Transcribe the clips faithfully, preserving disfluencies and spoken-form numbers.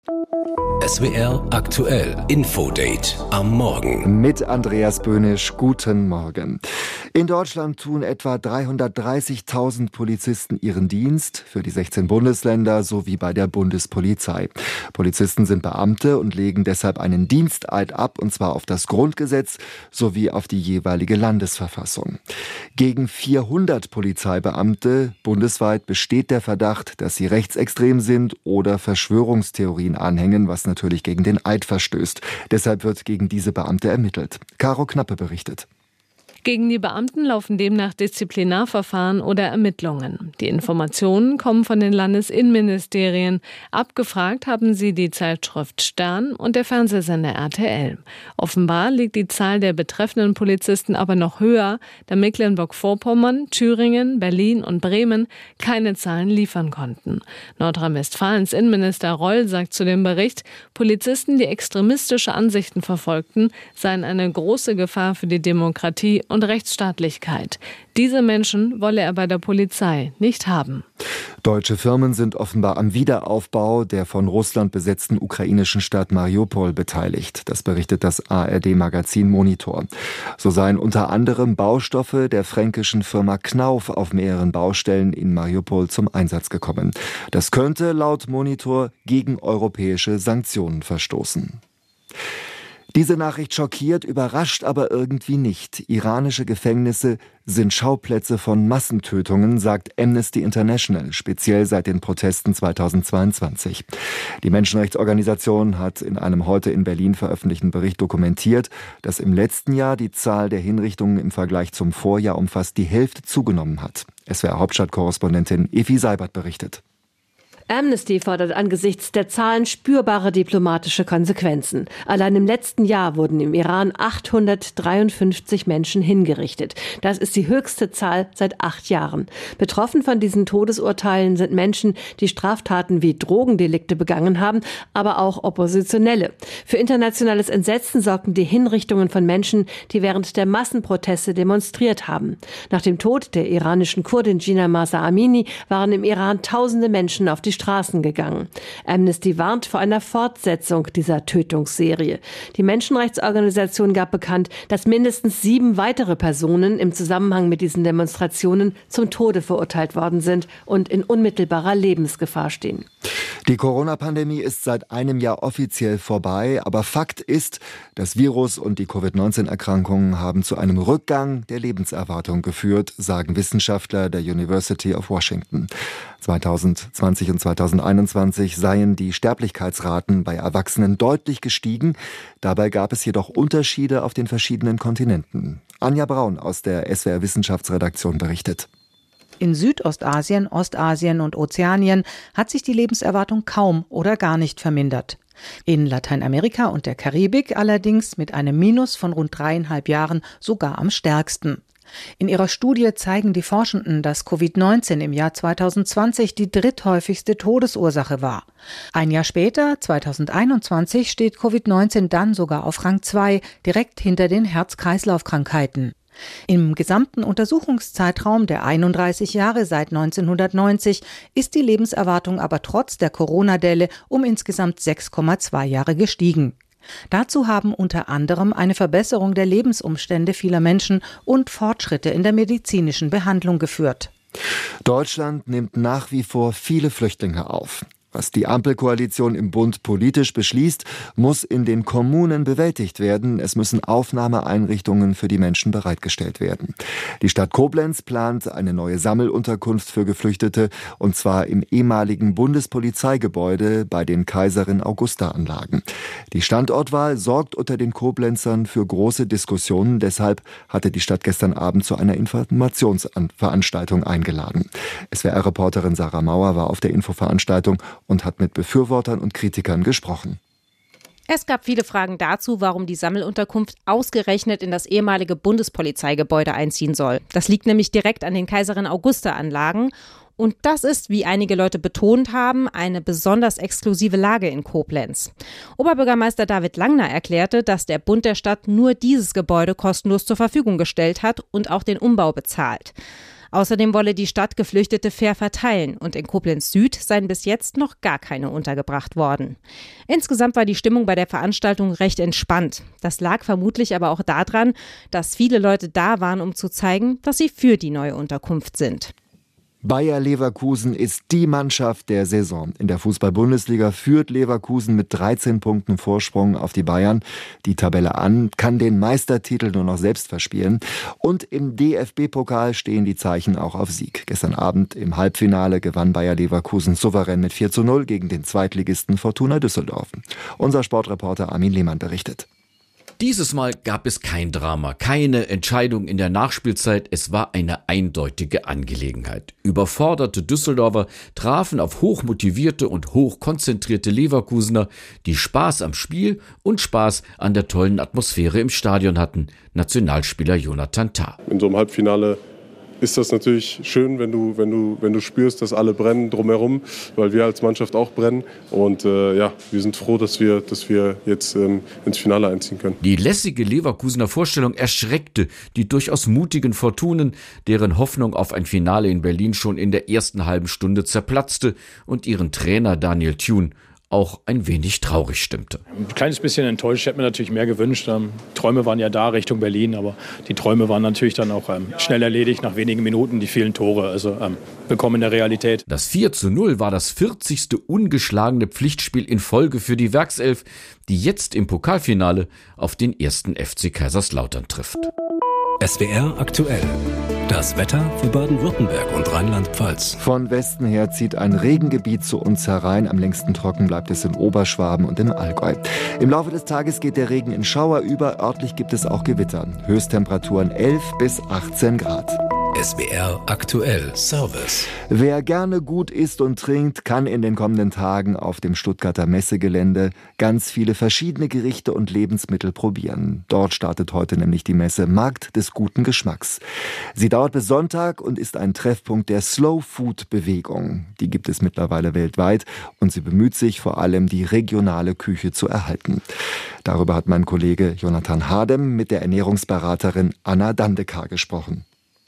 S W R aktuell Infodate am Morgen. Mit Andreas Böhnisch, guten Morgen. In Deutschland tun etwa dreihundertdreißigtausend Polizisten ihren Dienst für die sechzehn Bundesländer sowie bei der Bundespolizei. Polizisten sind Beamte und legen deshalb einen Diensteid ab, und zwar auf das Grundgesetz sowie auf die jeweilige Landesverfassung. Gegen vierhundert Polizeibeamte bundesweit besteht der Verdacht, dass sie rechtsextrem sind oder Verschwörungstheorien anhängen, was natürlich gegen den Eid verstößt. Deshalb wird gegen diese Beamte ermittelt. Caro Knappe berichtet. Gegen die Beamten laufen demnach Disziplinarverfahren oder Ermittlungen. Die Informationen kommen von den Landesinnenministerien. Abgefragt haben sie die Zeitschrift Stern und der Fernsehsender R T L. Offenbar liegt die Zahl der betreffenden Polizisten aber noch höher, da Mecklenburg-Vorpommern, Thüringen, Berlin und Bremen keine Zahlen liefern konnten. Nordrhein-Westfalens Innenminister Reul sagt zu dem Bericht, Polizisten, die extremistische Ansichten verfolgten, seien eine große Gefahr für die Demokratie und Rechtsstaatlichkeit. Diese Menschen wolle er bei der Polizei nicht haben. Deutsche Firmen sind offenbar am Wiederaufbau der von Russland besetzten ukrainischen Stadt Mariupol beteiligt. Das berichtet das A R D-Magazin Monitor. So seien unter anderem Baustoffe der fränkischen Firma Knauf auf mehreren Baustellen in Mariupol zum Einsatz gekommen. Das könnte laut Monitor gegen europäische Sanktionen verstoßen. Diese Nachricht schockiert, überrascht aber irgendwie nicht. Iranische Gefängnisse sind Schauplätze von Massentötungen, sagt Amnesty International, speziell seit den Protesten zweitausendzweiundzwanzig. Die Menschenrechtsorganisation hat in einem heute in Berlin veröffentlichten Bericht dokumentiert, dass im letzten Jahr die Zahl der Hinrichtungen im Vergleich zum Vorjahr um fast die Hälfte zugenommen hat. S W R-Hauptstadtkorrespondentin Evi Seibert berichtet. Amnesty fordert angesichts der Zahlen spürbare diplomatische Konsequenzen. Allein im letzten Jahr wurden im Iran achthundertdreiundfünfzig Menschen hingerichtet. Das ist die höchste Zahl seit acht Jahren. Betroffen von diesen Todesurteilen sind Menschen, die Straftaten wie Drogendelikte begangen haben, aber auch Oppositionelle. Für internationales Entsetzen sorgten die Hinrichtungen von Menschen, die während der Massenproteste demonstriert haben. Nach dem Tod der iranischen Kurdin Jina Mahsa Amini waren im Iran tausende Menschen auf die Straßen gegangen. Amnesty warnt vor einer Fortsetzung dieser Tötungsserie. Die Menschenrechtsorganisation gab bekannt, dass mindestens sieben weitere Personen im Zusammenhang mit diesen Demonstrationen zum Tode verurteilt worden sind und in unmittelbarer Lebensgefahr stehen. Die Corona-Pandemie ist seit einem Jahr offiziell vorbei, aber Fakt ist, das Virus und die Covid neunzehn Erkrankungen haben zu einem Rückgang der Lebenserwartung geführt, sagen Wissenschaftler der University of Washington. zweitausendzwanzig und zweitausendeinundzwanzig seien die Sterblichkeitsraten bei Erwachsenen deutlich gestiegen. Dabei gab es jedoch Unterschiede auf den verschiedenen Kontinenten. Anja Braun aus der S W R-Wissenschaftsredaktion berichtet. In Südostasien, Ostasien und Ozeanien hat sich die Lebenserwartung kaum oder gar nicht vermindert. In Lateinamerika und der Karibik allerdings mit einem Minus von rund dreieinhalb Jahren sogar am stärksten. In ihrer Studie zeigen die Forschenden, dass Covid neunzehn im Jahr zweitausendzwanzig die dritthäufigste Todesursache war. Ein Jahr später, zweitausendeinundzwanzig, steht Covid neunzehn dann sogar auf Rang zwei, direkt hinter den Herz-Kreislauf-Krankheiten. Im gesamten Untersuchungszeitraum der einunddreißig Jahre seit neunzehnhundertneunzig ist die Lebenserwartung aber trotz der Corona-Delle um insgesamt sechs Komma zwei Jahre gestiegen. Dazu haben unter anderem eine Verbesserung der Lebensumstände vieler Menschen und Fortschritte in der medizinischen Behandlung geführt. Deutschland nimmt nach wie vor viele Flüchtlinge auf. Was die Ampelkoalition im Bund politisch beschließt, muss in den Kommunen bewältigt werden. Es müssen Aufnahmeeinrichtungen für die Menschen bereitgestellt werden. Die Stadt Koblenz plant eine neue Sammelunterkunft für Geflüchtete, und zwar im ehemaligen Bundespolizeigebäude bei den Kaiserin-Augusta-Anlagen. Die Standortwahl sorgt unter den Koblenzern für große Diskussionen. Deshalb hatte die Stadt gestern Abend zu einer Informationsveranstaltung eingeladen. S W R-Reporterin Sarah Mauer war auf der Infoveranstaltung und hat mit Befürwortern und Kritikern gesprochen. Es gab viele Fragen dazu, warum die Sammelunterkunft ausgerechnet in das ehemalige Bundespolizeigebäude einziehen soll. Das liegt nämlich direkt an den Kaiserin-Augusta-Anlagen. Und das ist, wie einige Leute betont haben, eine besonders exklusive Lage in Koblenz. Oberbürgermeister David Langner erklärte, dass der Bund der Stadt nur dieses Gebäude kostenlos zur Verfügung gestellt hat und auch den Umbau bezahlt. Außerdem wolle die Stadt Geflüchtete fair verteilen und in Koblenz Süd seien bis jetzt noch gar keine untergebracht worden. Insgesamt war die Stimmung bei der Veranstaltung recht entspannt. Das lag vermutlich aber auch daran, dass viele Leute da waren, um zu zeigen, dass sie für die neue Unterkunft sind. Bayer Leverkusen ist die Mannschaft der Saison. In der Fußball-Bundesliga führt Leverkusen mit dreizehn Punkten Vorsprung auf die Bayern die Tabelle an, kann den Meistertitel nur noch selbst verspielen. Und im D F B-Pokal stehen die Zeichen auch auf Sieg. Gestern Abend im Halbfinale gewann Bayer Leverkusen souverän mit vier zu null gegen den Zweitligisten Fortuna Düsseldorf. Unser Sportreporter Armin Lehmann berichtet. Dieses Mal gab es kein Drama, keine Entscheidung in der Nachspielzeit. Es war eine eindeutige Angelegenheit. Überforderte Düsseldorfer trafen auf hochmotivierte und hochkonzentrierte Leverkusener, die Spaß am Spiel und Spaß an der tollen Atmosphäre im Stadion hatten. Nationalspieler Jonathan Tah. In so einem Halbfinale ist das natürlich schön, wenn du, wenn du, wenn du spürst, dass alle brennen drumherum, weil wir als Mannschaft auch brennen. Und äh, ja, wir sind froh, dass wir, dass wir jetzt ähm, ins Finale einziehen können. Die lässige Leverkusener Vorstellung erschreckte die durchaus mutigen Fortunen, deren Hoffnung auf ein Finale in Berlin schon in der ersten halben Stunde zerplatzte und ihren Trainer Daniel Thune auch ein wenig traurig stimmte. Ein kleines bisschen enttäuscht, ich hätte mir natürlich mehr gewünscht. Ähm, Träume waren ja da Richtung Berlin, aber die Träume waren natürlich dann auch ähm, schnell erledigt nach wenigen Minuten, die vielen Tore, also ähm, willkommen in der Realität. Das vier zu null war das vierzigste ungeschlagene Pflichtspiel in Folge für die Werkself, die jetzt im Pokalfinale auf den ersten F C Kaiserslautern trifft. S W R aktuell. Das Wetter für Baden-Württemberg und Rheinland-Pfalz. Von Westen her zieht ein Regengebiet zu uns herein. Am längsten trocken bleibt es in Oberschwaben und im Allgäu. Im Laufe des Tages geht der Regen in Schauer über. Örtlich gibt es auch Gewitter. Höchsttemperaturen elf bis achtzehn Grad. S W R aktuell Service. Wer gerne gut isst und trinkt, kann in den kommenden Tagen auf dem Stuttgarter Messegelände ganz viele verschiedene Gerichte und Lebensmittel probieren. Dort startet heute nämlich die Messe Markt des guten Geschmacks. Sie dauert bis Sonntag und ist ein Treffpunkt der Slow-Food-Bewegung. Die gibt es mittlerweile weltweit und sie bemüht sich vor allem, die regionale Küche zu erhalten. Darüber hat mein Kollege Jonathan Hadem mit der Ernährungsberaterin Anna Dandekar gesprochen.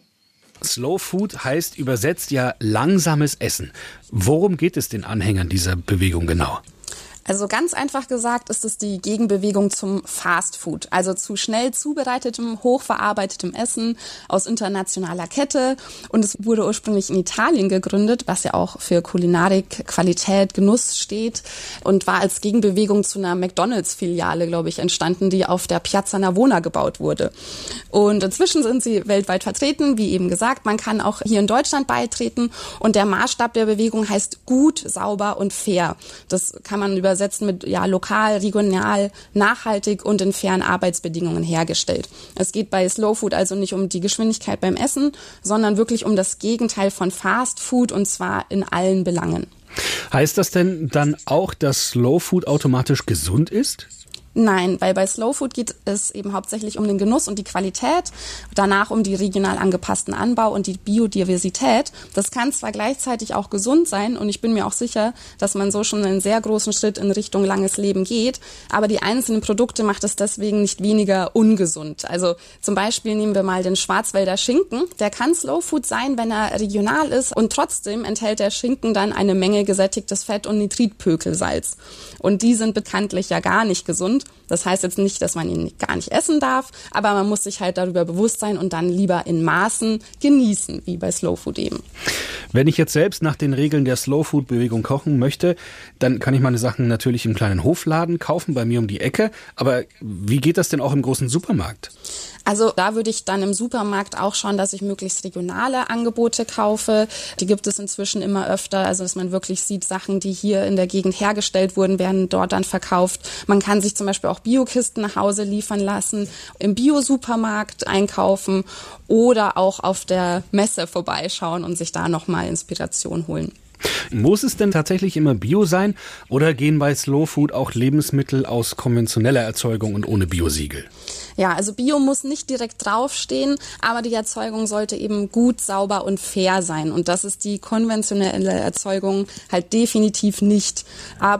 Slow Food heißt übersetzt ja langsames Essen. Worum geht es den Anhängern dieser Bewegung genau? Also ganz einfach gesagt ist es die Gegenbewegung zum Fast Food, also zu schnell zubereitetem, hochverarbeitetem Essen aus internationaler Kette. Und es wurde ursprünglich in Italien gegründet, was ja auch für Kulinarik, Qualität, Genuss steht und war als Gegenbewegung zu einer McDonald's-Filiale, glaube ich, entstanden, die auf der Piazza Navona gebaut wurde. Und inzwischen sind sie weltweit vertreten, wie eben gesagt. Man kann auch hier in Deutschland beitreten und der Maßstab der Bewegung heißt gut, sauber und fair. Das kann man über übersetzen mit ja lokal, regional, nachhaltig und in fairen Arbeitsbedingungen hergestellt. Es geht bei Slow Food also nicht um die Geschwindigkeit beim Essen, sondern wirklich um das Gegenteil von Fast Food und zwar in allen Belangen. Heißt das denn dann auch, dass Slow Food automatisch gesund ist? Nein, weil bei Slow Food geht es eben hauptsächlich um den Genuss und die Qualität, danach um die regional angepassten Anbau und die Biodiversität. Das kann zwar gleichzeitig auch gesund sein und ich bin mir auch sicher, dass man so schon einen sehr großen Schritt in Richtung langes Leben geht, aber die einzelnen Produkte macht es deswegen nicht weniger ungesund. Also zum Beispiel nehmen wir mal den Schwarzwälder Schinken. Der kann Slow Food sein, wenn er regional ist und trotzdem enthält der Schinken dann eine Menge gesättigtes Fett und Nitritpökelsalz. Und die sind bekanntlich ja gar nicht gesund. Das heißt jetzt nicht, dass man ihn gar nicht essen darf, aber man muss sich halt darüber bewusst sein und dann lieber in Maßen genießen, wie bei Slow Food eben. Wenn ich jetzt selbst nach den Regeln der Slow Food Bewegung kochen möchte, dann kann ich meine Sachen natürlich im kleinen Hofladen kaufen, bei mir um die Ecke. Aber wie geht das denn auch im großen Supermarkt? Also da würde ich dann im Supermarkt auch schauen, dass ich möglichst regionale Angebote kaufe. Die gibt es inzwischen immer öfter, also dass man wirklich sieht, Sachen, die hier in der Gegend hergestellt wurden, werden dort dann verkauft. Man kann sich zum Beispiel auch Biokisten nach Hause liefern lassen, im Bio-Supermarkt einkaufen oder auch auf der Messe vorbeischauen und sich da nochmal Inspiration holen. Muss es denn tatsächlich immer Bio sein oder gehen bei Slow Food auch Lebensmittel aus konventioneller Erzeugung und ohne Biosiegel? Ja, also Bio muss nicht direkt draufstehen, aber die Erzeugung sollte eben gut, sauber und fair sein. Und das ist die konventionelle Erzeugung halt definitiv nicht. Aber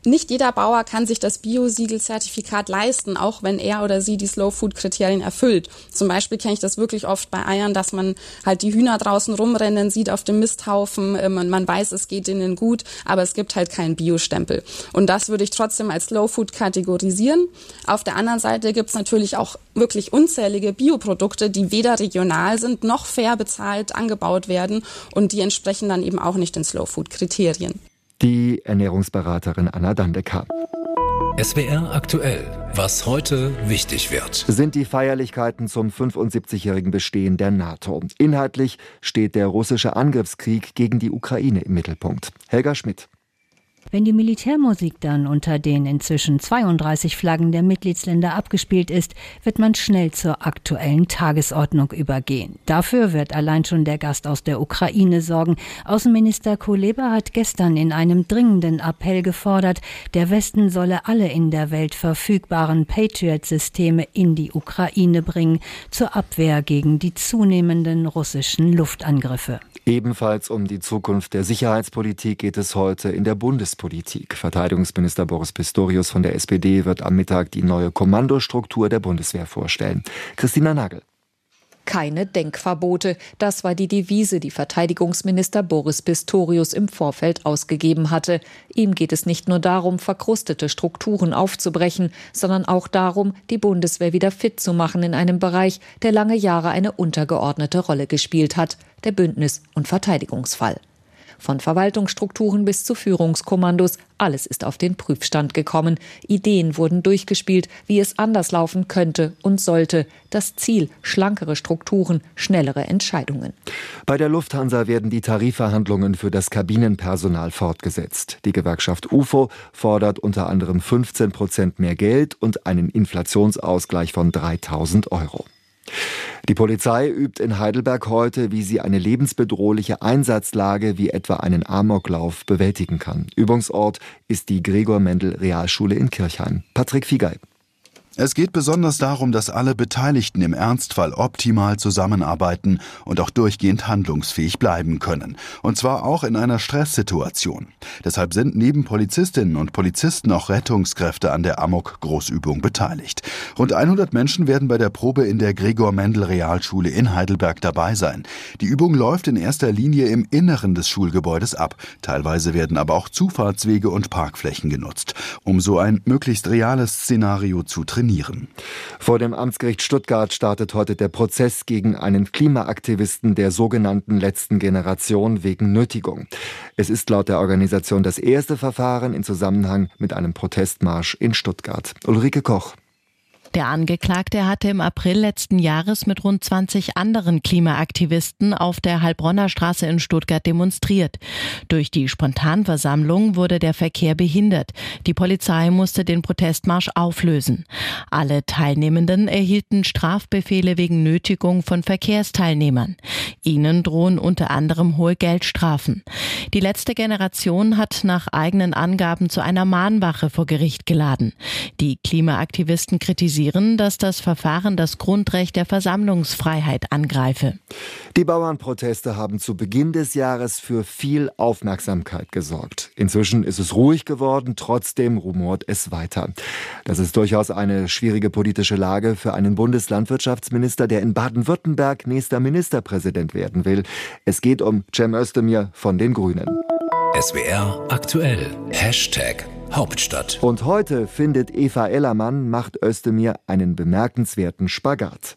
Nicht jeder Bauer kann sich das Bio-Siegel-Zertifikat leisten, auch wenn er oder sie die Slow-Food-Kriterien erfüllt. Zum Beispiel kenne ich das wirklich oft bei Eiern, dass man halt die Hühner draußen rumrennen sieht auf dem Misthaufen. Man, man weiß, es geht ihnen gut, aber es gibt halt keinen Bio-Stempel. Und das würde ich trotzdem als Slow-Food kategorisieren. Auf der anderen Seite gibt es natürlich auch wirklich unzählige Bioprodukte, die weder regional sind noch fair bezahlt angebaut werden und die entsprechen dann eben auch nicht den Slow-Food-Kriterien. Die Ernährungsberaterin Anna Dandecker. S W R aktuell. Was heute wichtig wird. Sind die Feierlichkeiten zum fünfundsiebzigjährigen Bestehen der NATO. Inhaltlich steht der russische Angriffskrieg gegen die Ukraine im Mittelpunkt. Helga Schmidt. Wenn die Militärmusik dann unter den inzwischen zweiunddreißig Flaggen der Mitgliedsländer abgespielt ist, wird man schnell zur aktuellen Tagesordnung übergehen. Dafür wird allein schon der Gast aus der Ukraine sorgen. Außenminister Kuleba hat gestern in einem dringenden Appell gefordert, der Westen solle alle in der Welt verfügbaren Patriot-Systeme in die Ukraine bringen, zur Abwehr gegen die zunehmenden russischen Luftangriffe. Ebenfalls um die Zukunft der Sicherheitspolitik geht es heute in der Bundespolitik. Verteidigungsminister Boris Pistorius von der S P D wird am Mittag die neue Kommandostruktur der Bundeswehr vorstellen. Christina Nagel. Keine Denkverbote. Das war die Devise, die Verteidigungsminister Boris Pistorius im Vorfeld ausgegeben hatte. Ihm geht es nicht nur darum, verkrustete Strukturen aufzubrechen, sondern auch darum, die Bundeswehr wieder fit zu machen in einem Bereich, der lange Jahre eine untergeordnete Rolle gespielt hat, der Bündnis- und Verteidigungsfall. Von Verwaltungsstrukturen bis zu Führungskommandos, alles ist auf den Prüfstand gekommen. Ideen wurden durchgespielt, wie es anders laufen könnte und sollte. Das Ziel: schlankere Strukturen, schnellere Entscheidungen. Bei der Lufthansa werden die Tarifverhandlungen für das Kabinenpersonal fortgesetzt. Die Gewerkschaft U F O fordert unter anderem fünfzehn Prozent mehr Geld und einen Inflationsausgleich von dreitausend Euro. Die Polizei übt in Heidelberg heute, wie sie eine lebensbedrohliche Einsatzlage wie etwa einen Amoklauf bewältigen kann. Übungsort ist die Gregor-Mendel-Realschule in Kirchheim. Patrick Fiegei. Es geht besonders darum, dass alle Beteiligten im Ernstfall optimal zusammenarbeiten und auch durchgehend handlungsfähig bleiben können. Und zwar auch in einer Stresssituation. Deshalb sind neben Polizistinnen und Polizisten auch Rettungskräfte an der Amok-Großübung beteiligt. Rund hundert Menschen werden bei der Probe in der Gregor-Mendel-Realschule in Heidelberg dabei sein. Die Übung läuft in erster Linie im Inneren des Schulgebäudes ab. Teilweise werden aber auch Zufahrtswege und Parkflächen genutzt, um so ein möglichst reales Szenario zu trainieren. Vor dem Amtsgericht Stuttgart startet heute der Prozess gegen einen Klimaaktivisten der sogenannten letzten Generation wegen Nötigung. Es ist laut der Organisation das erste Verfahren in Zusammenhang mit einem Protestmarsch in Stuttgart. Ulrike Koch. Der Angeklagte hatte im April letzten Jahres mit rund zwanzig anderen Klimaaktivisten auf der Heilbronner Straße in Stuttgart demonstriert. Durch die Spontanversammlung wurde der Verkehr behindert. Die Polizei musste den Protestmarsch auflösen. Alle Teilnehmenden erhielten Strafbefehle wegen Nötigung von Verkehrsteilnehmern. Ihnen drohen unter anderem hohe Geldstrafen. Die letzte Generation hat nach eigenen Angaben zu einer Mahnwache vor Gericht geladen. Die Klimaaktivisten kritisieren, dass das Verfahren das Grundrecht der Versammlungsfreiheit angreife. Die Bauernproteste haben zu Beginn des Jahres für viel Aufmerksamkeit gesorgt. Inzwischen ist es ruhig geworden, trotzdem rumort es weiter. Das ist durchaus eine schwierige politische Lage für einen Bundeslandwirtschaftsminister, der in Baden-Württemberg nächster Ministerpräsident werden will. Es geht um Cem Özdemir von den Grünen. S W R aktuell. Hashtag Hauptstadt. Und heute findet Eva Ellermann, macht Özdemir einen bemerkenswerten Spagat.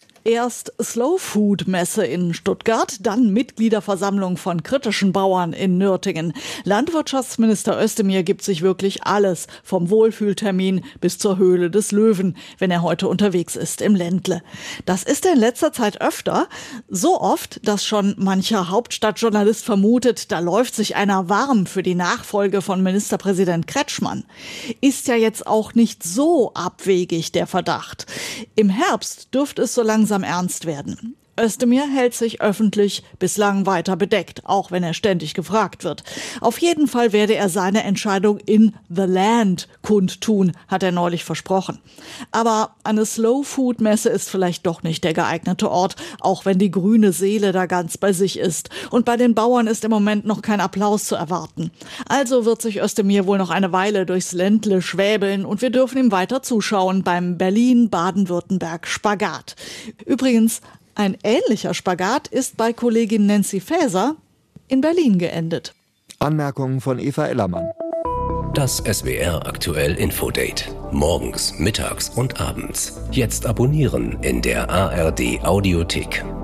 Erst Slow-Food-Messe in Stuttgart, dann Mitgliederversammlung von kritischen Bauern in Nürtingen. Landwirtschaftsminister Özdemir gibt sich wirklich alles, vom Wohlfühltermin bis zur Höhle des Löwen, wenn er heute unterwegs ist im Ländle. Das ist er in letzter Zeit öfter, so oft, dass schon mancher Hauptstadtjournalist vermutet, da läuft sich einer warm für die Nachfolge von Ministerpräsident Kretschmann. Ist ja jetzt auch nicht so abwegig, der Verdacht. Im Herbst dürfte es so langsam ernst werden. Özdemir hält sich öffentlich bislang weiter bedeckt, auch wenn er ständig gefragt wird. Auf jeden Fall werde er seine Entscheidung in The Land kundtun, hat er neulich versprochen. Aber eine Slow-Food-Messe ist vielleicht doch nicht der geeignete Ort, auch wenn die grüne Seele da ganz bei sich ist. Und bei den Bauern ist im Moment noch kein Applaus zu erwarten. Also wird sich Özdemir wohl noch eine Weile durchs Ländle schwäbeln und wir dürfen ihm weiter zuschauen beim Berlin-Baden-Württemberg-Spagat. Übrigens, ein ähnlicher Spagat ist bei Kollegin Nancy Faeser in Berlin geendet. Anmerkungen von Eva Ellermann. Das S W R Aktuell Infodate. Morgens, mittags und abends. Jetzt abonnieren in der A R D Audiothek.